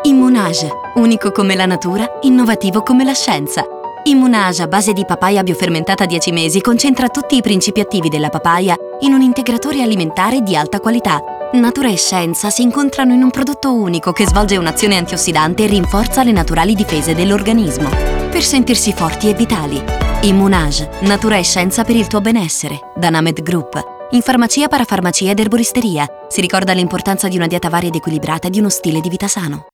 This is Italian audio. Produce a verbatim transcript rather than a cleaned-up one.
Immunage, unico come la natura, innovativo come la scienza. Immunage a base di papaya biofermentata dieci mesi concentra tutti i principi attivi della papaya in un integratore alimentare di alta qualità. Natura e scienza si incontrano in un prodotto unico che svolge un'azione antiossidante e rinforza le naturali difese dell'organismo per sentirsi forti e vitali. Immunage, natura e scienza per il tuo benessere. Da Named Group. In farmacia, parafarmacia ed erboristeria. Si ricorda l'importanza di una dieta varia ed equilibrata e di uno stile di vita sano.